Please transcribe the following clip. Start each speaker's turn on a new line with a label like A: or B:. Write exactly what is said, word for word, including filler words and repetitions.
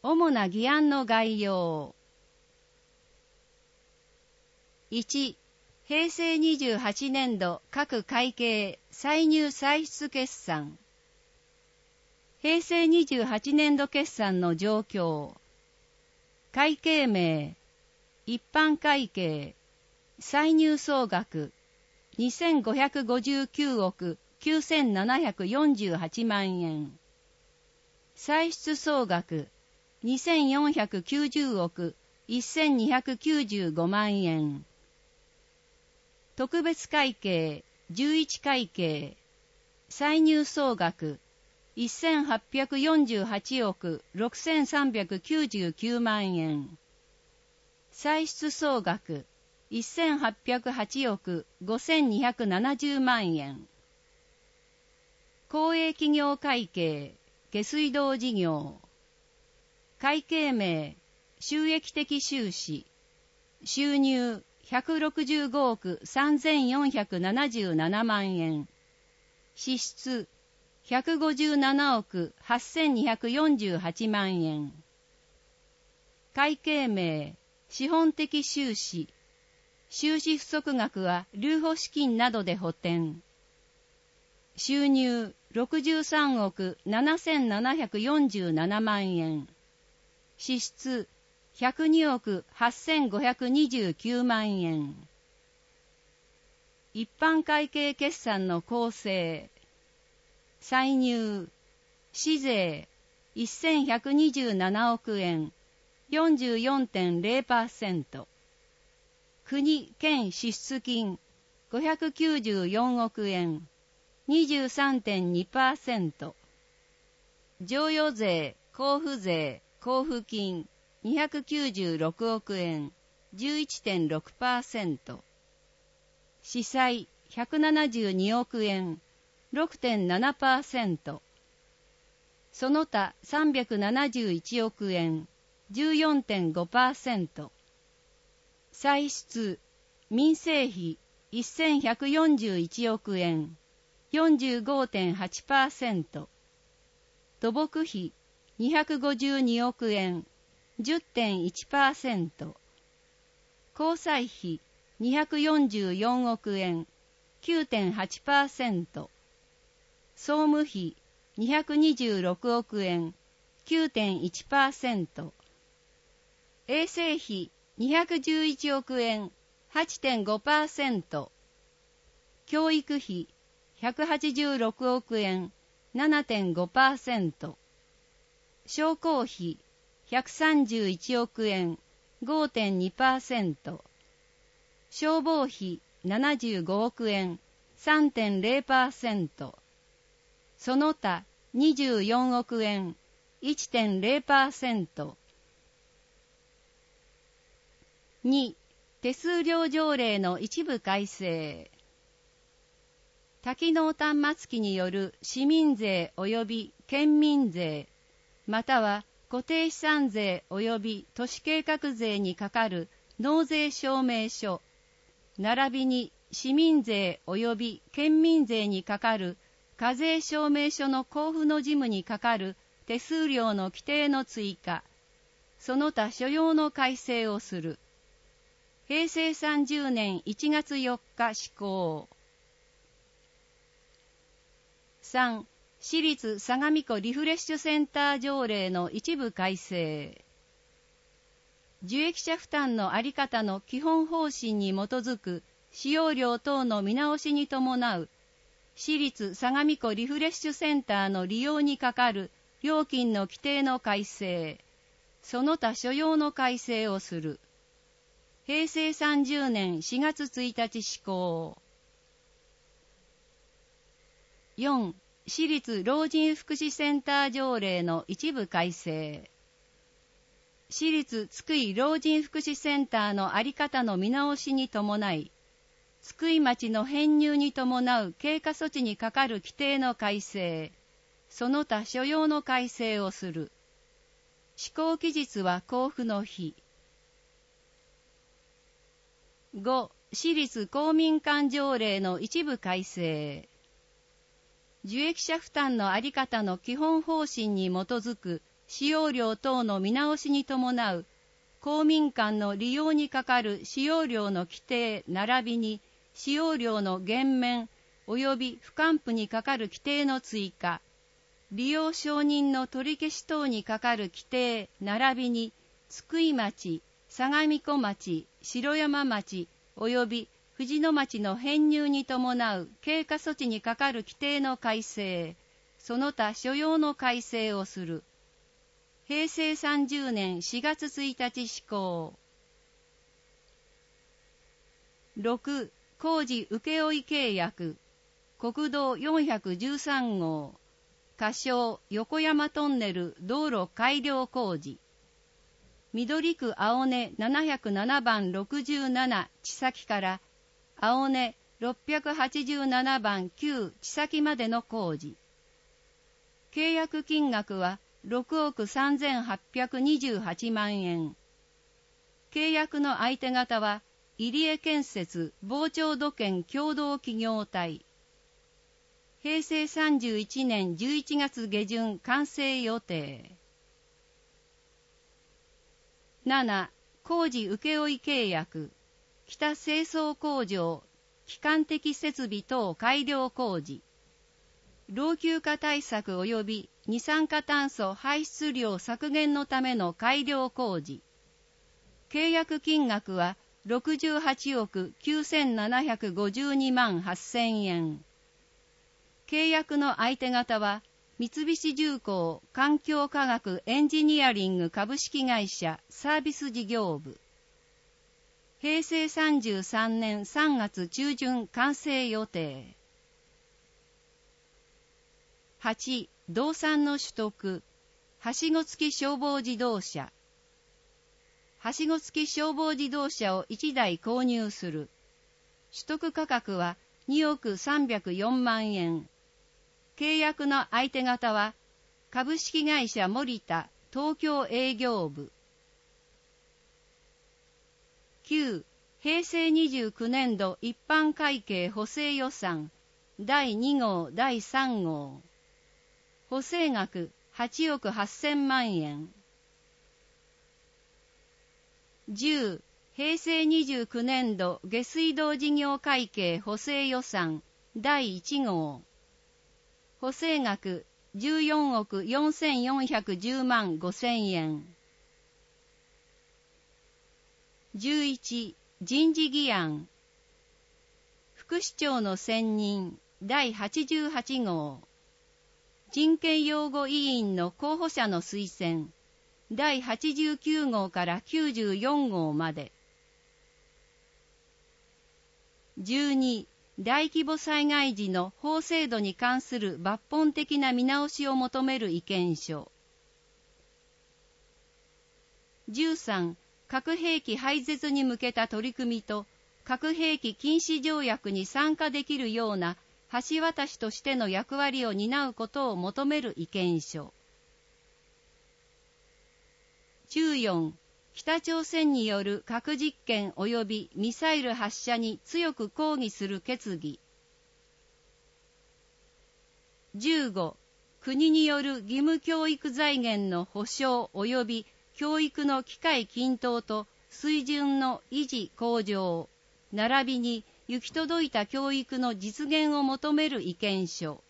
A: 主な議案の概要。いち、平成にじゅうはちねんど各会計歳入歳出決算。平成にじゅうはちねんど決算の状況。会計名、一般会計、歳入総額にせんごひゃくごじゅうきゅうおくきゅうせんななひゃくよんじゅうはちまんえん。歳出総額にせんよんひゃくきゅうじゅうおくせんにひゃくきゅうじゅうごまんえん。特別会計じゅういち会計、歳入総額せんはっぴゃくよんじゅうはちおくろくせんさんびゃくきゅうじゅうきゅうまんえん。歳出総額せんはっぴゃくはちおくごせんにひゃくななじゅうまんえん。公営企業会計下水道事業。会計名、収益的収支。収入ひゃくろくじゅうごおくさんぜんよんひゃくななじゅうななまんえん。支出ひゃくごじゅうななおくはっせんにひゃくよんじゅうはちまんえん。会計名、資本的収支。収支不足額は留保資金などで補填。収入ろくじゅうさんおくななせんななひゃくよんじゅうななまんえん。支出ひゃくにおくはっせんごひゃくにじゅうきゅうまんえん。一般会計決算の構成。歳入、市税せんひゃくにじゅうななおくえん、よんじゅうよんてんぜろパーセント。国県支出金ごひゃくきゅうじゅうよんおくえん、にじゅうさんてんにパーセント。剰余税、交付税、交付金にひゃくきゅうじゅうろくおくえん、じゅういってんろくパーセント。司債ひゃくななじゅうにおくえん、ろくてんななパーセント。その他さんびゃくななじゅういちおくえん、じゅうよんてんごパーセント。歳出、民生費せんひゃくよんじゅういちおくえん、よんじゅうごてんはちパーセント。土木費にひゃくごじゅうにおくえん、じゅってんいちパーセント。交際費にひゃくよんじゅうよんおくえん、きゅうてんはちパーセント。総務費にひゃくにじゅうろくおくえん、きゅうてんいちパーセント。衛生費にひゃくじゅういちおくえん、はちてんごパーセント。教育費ひゃくはちじゅうろくおくえん、ななてんごパーセント。商工費ひゃくさんじゅういちおくえん、ごてんにパーセント。消防費ななじゅうごおくえん、さんてんぜろパーセント。その他にじゅうよんおくえん、いってんぜろパーセント。に、手数料条例の一部改正。多機能端末機による市民税及び県民税、または固定資産税及び都市計画税にかかる納税証明書、並びに市民税及び県民税にかかる課税証明書の交付の事務にかかる手数料の規定の追加、その他所要の改正をする。へいせいさんじゅうねんいちがつよっか施行。さん、私立相模湖リフレッシュセンター条例の一部改正。受益者負担の在り方の基本方針に基づく使用料等の見直しに伴う私立相模湖リフレッシュセンターの利用にかかる料金の規定の改正、その他所要の改正をする。へいせいさんじゅうねんしがつついたち施行。よん、私立老人福祉センター条例の一部改正。私立津久井老人福祉センターの在り方の見直しに伴い、津久井町の編入に伴う経過措置にかかる規定の改正、その他所要の改正をする。施行期日は交付の日。ご、私立公民館条例の一部改正。受益者負担の在り方の基本方針に基づく使用料等の見直しに伴う公民館の利用にかかる使用料の規定並びに使用料の減免及び不還付にかかる規定の追加、利用承認の取り消し等にかかる規定並びに津久井町、相模湖町、城山町及び藤野町の編入に伴う経過措置にかかる規定の改正、その他所要の改正をする。へいせいさんじゅうねんしがつついたち施行。ろく. 工事請負契約国道よんひゃくじゅうさんごう仮称横山トンネル道路改良工事、緑区青根ななひゃくななばんろくじゅうなな地先から青根ろっぴゃくはちじゅうななばんきゅう地先までの工事、契約金額はろくおくさんぜんはっぴゃくにじゅうはちまんえん。契約の相手方は入江建設防潮土建共同企業体。へいせいさんじゅういちねんじゅういちがつげじゅん完成予定。なな. 工事請負契約北清掃工場基幹的設備等改良工事、老朽化対策及び二酸化炭素排出量削減のための改良工事、契約金額はろくじゅうはちおくきゅうせんななひゃくごじゅうにまんはっせんえん。契約の相手方は三菱重工環境科学エンジニアリング株式会社サービス事業部。へいせいさんじゅうさんねんさんがつちゅうじゅん完成予定。はち. 動産の取得はしご付き消防自動車、はしご付き消防自動車をいちだい購入する。取得価格はにおくさんびゃくよんまんえん。契約の相手方は株式会社森田東京営業部。きゅう. へいせいにじゅうきゅうねんど一般会計補正予算だいにごうだいさんごう、補正額はちおくはっせんまんえん。じゅう. へいせいにじゅうきゅうねんど下水道事業会計補正予算だいいちごう、補正額じゅうよんおくよんせんよんひゃくじゅうまんごせんえん。じゅういち. 人事議案副市長の選任だいはちじゅうはちごう、人権擁護委員の候補者の推薦だいはちじゅうきゅうごうからきゅうじゅうよんごうまで。じゅうに. 大規模災害時の法制度に関する抜本的な見直しを求める意見書。じゅうさん. 核兵器廃絶に向けた取り組みと核兵器禁止条約に参加できるような橋渡しとしての役割を担うことを求める意見書。じゅうよん. 北朝鮮による核実験及びミサイル発射に強く抗議する決議。じゅうご. 国による義務教育財源の保障及び教育の機会均等と水準の維持向上、並びに行き届いた教育の実現を求める意見書。